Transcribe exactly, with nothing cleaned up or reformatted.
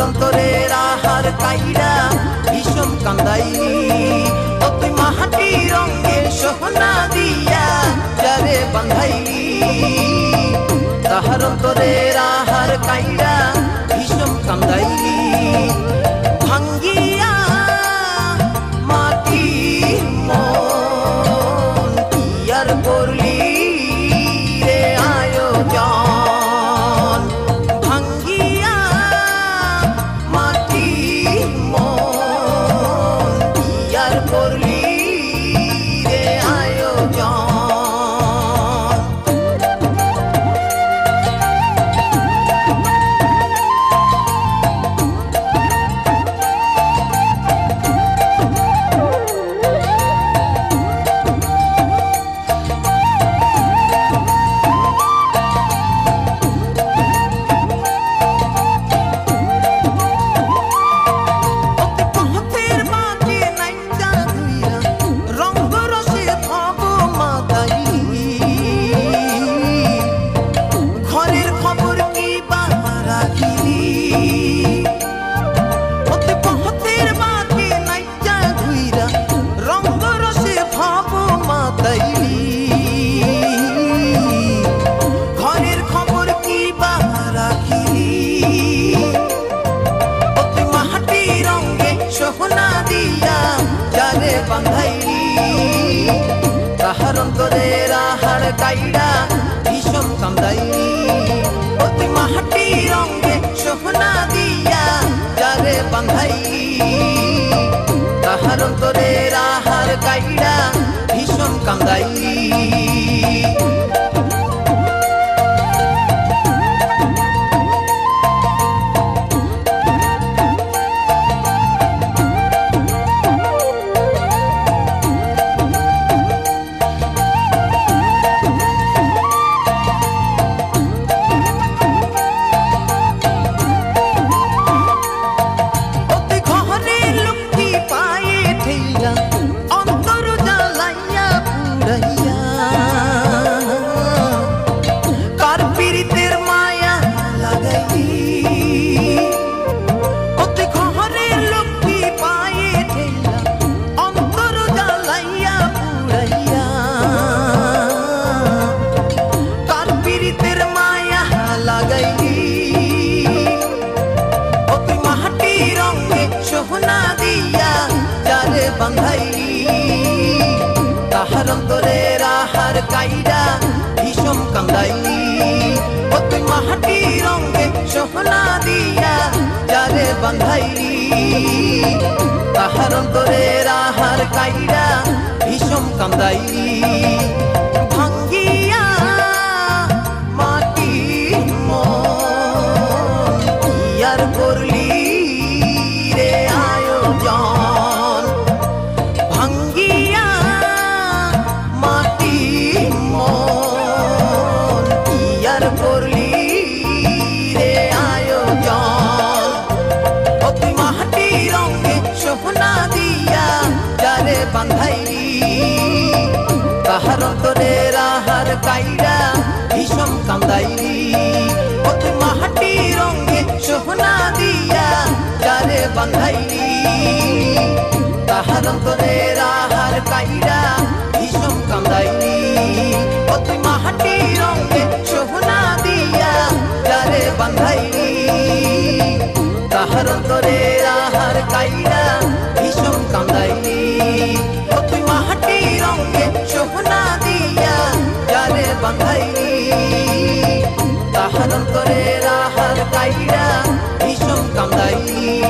অন্তরের আহার কাইরা ভীষণ কান্দাই ও তুই মাটি রঙের সোহনা দিয়া যারে বান্ধাইলি তাহার অন্তরের আহার কাইরা ভীষণ কান্দাইলি ভাঙ্গিয়া মাটি মন কি আর করলি রে আয়োজন ভাঙ্গিয়া মাটি মন কি আর করলি রে আয়োজন ঘরের খবর কি বা রাখিলি তুই মাটি রঙে সোহনা দিয়া যারে বান্ধাইলি তাহার অন্তরের আহার কাইরা ভীষণ কান্দাইলি তুই মাটি রঙে সোহনা দিয়া যারে বান্ধাইলি তাহার অন্তরের আহার কাইরা ভীষণ কান্দাইলি অন্তর জ্বালাইয়া পুরাইয়া কার পীড়িতের মায়া লাগাইলি অতি ঘরের লক্ষ্মী পায়ে ঠেলা অন্তর জ্বালাইয়া পুরাইয়া কার পীড়িতের মায়া লাগাইলি অতি মাটি রঙে সোহনা দিয়া যারে বান্ধাইলি তাহার অন্তরের আহার কাইরা ভীষণ কান্দাইলি ও তুই মাটি রঙে সোহনা দিয়া যারে বান্ধাইলি তাহার অন্তরের আহার কাইরা ভীষণ কান্দাইলি ভাঙ্গিয়া মাটি মন কি আর করলি রে আয়োজন ভাঙ্গিয়া মাটি মন কি আর করলি রে আয়োজন ও তুই মাটি রঙে সোহনা দিয়া যারে বান্ধাইলি তাহার অন্তরের আহার কাইরা ভীষণ কান্দাইলি ও তুই মাটি রঙে সোহনা দিয়া যারে বান্ধাইলি তাহার অন্তরের আহার কাইরা ভীষণ কান্দাইলি ও তুই মাটি রঙে সোহনা দিয়া যারে বান্ধাইলি তাহার অন্তরের আহার কাইরা ভীষণ কান্দাইলি ও তুই মাটি রঙে সোহনা দিয়া যারে বান্ধাইলি তাহার অন্তরের আহার কাইরা ভীষণ কান্দাইলি।